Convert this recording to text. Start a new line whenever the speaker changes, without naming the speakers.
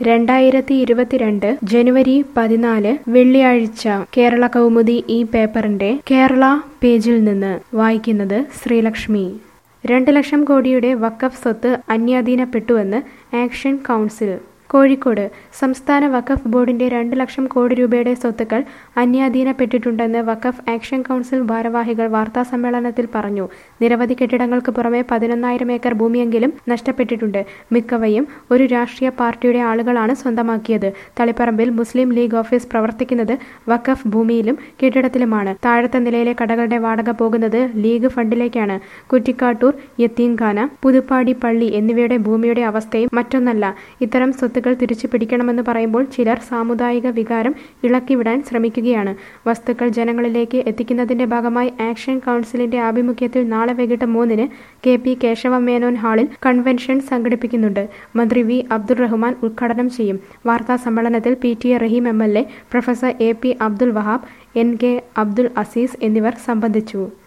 2022 ജനുവരി 14 വെള്ളിയാഴ്ച കേരള കൗമുദി ഈ പേപ്പറിന്റെ കേരള പേജിൽ നിന്ന് വായിക്കുന്നത് ശ്രീലക്ഷ്മി. 2 ലക്ഷം കോടിയുടെ വഖഫ് സ്വത്ത് അന്യാധീനപ്പെട്ടുവെന്ന് ആക്ഷൻ കൗൺസിൽ. കോഴിക്കോട് സംസ്ഥാന വഖഫ് ബോർഡിന്റെ 2 ലക്ഷം കോടി രൂപയുടെ സ്വത്തുക്കൾ അന്യാധീനപ്പെട്ടിട്ടുണ്ടെന്ന് വഖഫ് ആക്ഷൻ കൗൺസിൽ ഭാരവാഹികൾ വാർത്താസമ്മേളനത്തിൽ പറഞ്ഞു. നിരവധി കെട്ടിടങ്ങൾക്ക് പുറമെ 11,000 ഏക്കർ ഭൂമിയെങ്കിലും നഷ്ടപ്പെട്ടിട്ടുണ്ട്. മിക്കവയും ഒരു രാഷ്ട്രീയ പാർട്ടിയുടെ ആളുകളാണ് സ്വന്തമാക്കിയത്. തളിപ്പറമ്പിൽ മുസ്ലിം ലീഗ് ഓഫീസ് പ്രവർത്തിക്കുന്നത് വഖഫ് ഭൂമിയിലും കെട്ടിടത്തിലുമാണ്. താഴത്തെ നിലയിലെ കടകളുടെ വാടക പോകുന്നത് ലീഗ് ഫണ്ടിലേക്കാണ്. കുറ്റിക്കാട്ടൂർ യത്തീംഖാന, പുതുപ്പാടി പള്ളി എന്നിവയുടെ ഭൂമിയുടെ അവസ്ഥയും മറ്റൊന്നല്ല. ഇത്തരം സ്വത്തുക്കൾ തിരിച്ചു പിടിക്കണമെന്ന് പറയുമ്പോൾ ചിലർ സാമുദായിക വികാരം ഇളക്കിവിടാൻ ശ്രമിക്കുകയാണ്. വസ്തുക്കൾ ജനങ്ങളിലേക്ക് എത്തിക്കുന്നതിന്റെ ഭാഗമായി ആക്ഷൻ കൗൺസിലിന്റെ ആഭിമുഖ്യത്തിൽ നാളെ വൈകിട്ട് 3-ന് KP കേശവ മേനോൻ ഹാളിൽ കൺവെൻഷൻ സംഘടിപ്പിക്കുന്നുണ്ട്. മന്ത്രി V. അബ്ദുൾ-റഹ്മാൻ ഉദ്ഘാടനം ചെയ്യും. വാർത്താ സമ്മേളനത്തിൽ PTA Rahim MLA, professor AP Abdul Wahab, NK Abdul Azeez എന്നിവർ സംബന്ധിച്ചു.